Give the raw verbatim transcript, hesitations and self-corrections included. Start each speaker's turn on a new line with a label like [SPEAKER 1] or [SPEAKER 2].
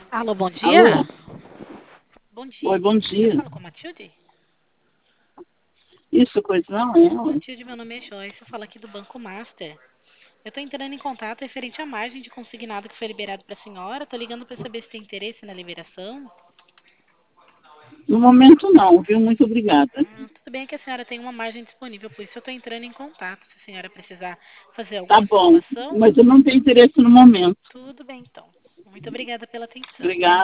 [SPEAKER 1] Alô, bom
[SPEAKER 2] Alô?
[SPEAKER 1] dia. Bom
[SPEAKER 2] Oi,
[SPEAKER 1] dia.
[SPEAKER 2] bom
[SPEAKER 1] Eu
[SPEAKER 2] dia.
[SPEAKER 1] falo com a Matilde?
[SPEAKER 2] Isso, coisa não é, ué.
[SPEAKER 1] Matilde, meu nome é Joyce, eu falo aqui do Banco Master. Eu estou entrando em contato referente à margem de consignado que foi liberado para a senhora. Estou ligando para saber se tem interesse na liberação.
[SPEAKER 2] No momento não, viu? Muito obrigada.
[SPEAKER 1] Ah, tudo bem que a senhora tem uma margem disponível, por isso eu estou entrando em contato. Se a senhora precisar fazer
[SPEAKER 2] Tá
[SPEAKER 1] alguma
[SPEAKER 2] bom,
[SPEAKER 1] simulação,
[SPEAKER 2] mas eu não tenho interesse no momento.
[SPEAKER 1] tudo bem então. Muito obrigada pela atenção.
[SPEAKER 2] Obrigada.